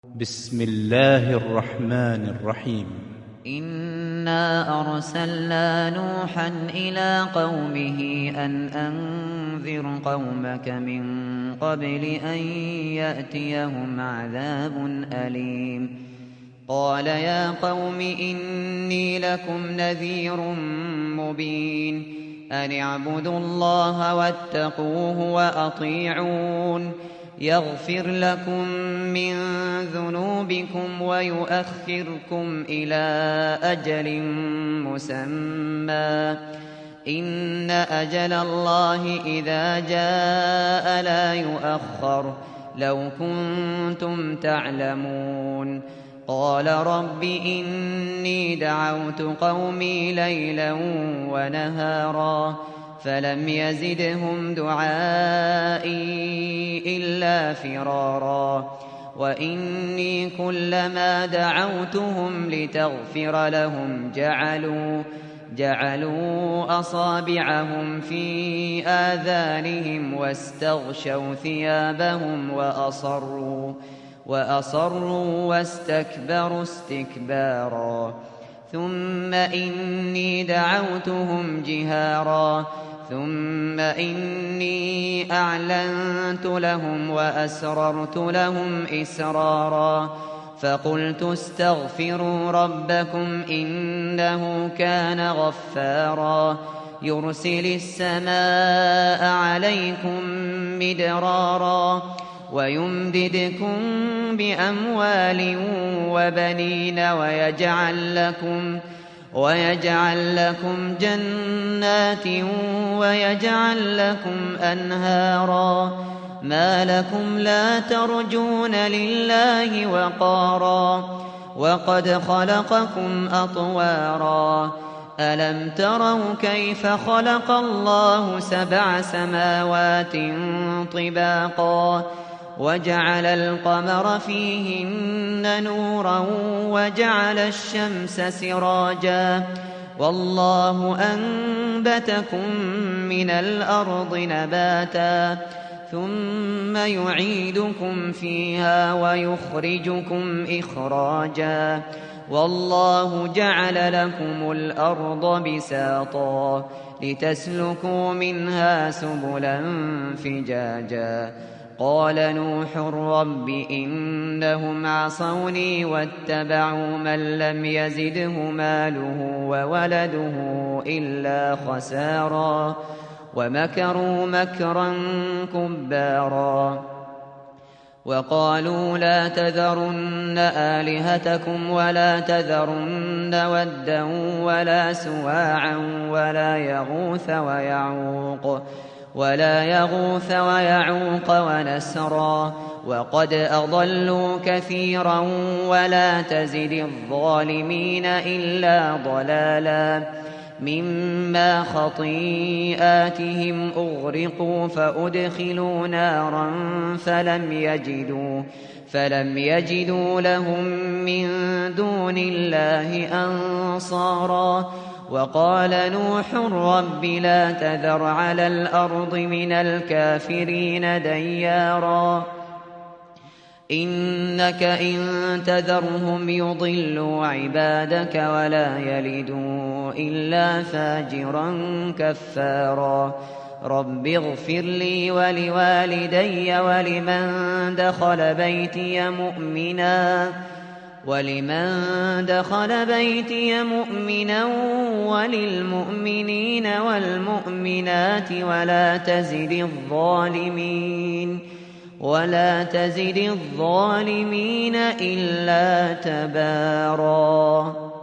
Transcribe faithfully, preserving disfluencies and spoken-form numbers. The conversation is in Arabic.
بسم الله الرحمن الرحيم. إنا أرسلنا نوحا إلى قومه أن أنذر قومك من قبل أن يأتيهم عذاب أليم. قال يا قوم إني لكم نذير مبين أن اعبدوا الله واتقوه وأطيعون يغفر لكم من ذنوبكم ويؤخركم إلى أجل مسمى إن أجل الله إذا جاء لا يؤخر لو كنتم تعلمون. قال رب إني دعوت قومي ليلا ونهارا فلم يزدهم دعائي إلا فرارا وإني كلما دعوتهم لتغفر لهم جعلوا جعلوا أصابعهم في آذانهم واستغشوا ثيابهم وأصروا وأصروا واستكبروا استكبارا ثم إني دعوتهم جهارا ثم إني أعلنت لهم وأسررت لهم إسرارا فقلت استغفروا ربكم إنه كان غفارا يرسل السماء عليكم مدرارا ويمددكم بأموال وبنين ويجعل لكم ويجعل لكم جنات ويجعل لكم أنهارا ما لكم لا ترجون لله وقارا وقد خلقكم أطوارا ألم تروا كيف خلق الله سبع سماوات طباقا وجعل القمر فيهن نورا وجعل الشمس سراجا والله أنبتكم من الأرض نباتا ثم يعيدكم فيها ويخرجكم إخراجا والله جعل لكم الأرض بساطا لتسلكوا منها سبلا فجاجا قال نوح رب إنهم عصوني واتبعوا من لم يزده ماله وولده إلا خسارا ومكروا مكرا كبارا وقالوا لا تذرن آلهتكم ولا تذرن ودا ولا سواعا ولا يغوث ويعوق ولا يغوث ويعوق ونسرا وقد أضلوا كثيرا ولا تزد الظالمين إلا ضلالا مما خطيئاتهم أغرقوا فأدخلوا نارا فلم يجدوا فلم يجدوا لهم من دون الله أنصارا وقال نوح رب لا تذر على الأرض من الكافرين ديارا إنك إن تذرهم يضلوا عبادك ولا يلدوا إلا فاجرا كفارا رب اغفر لي ولوالدي ولمن دخل بيتي مؤمنا ولمن دخل بيتي مؤمنا وللمؤمنين والمؤمنات ولا تزد الظالمين ولا تزد الظالمين إلا تبارا.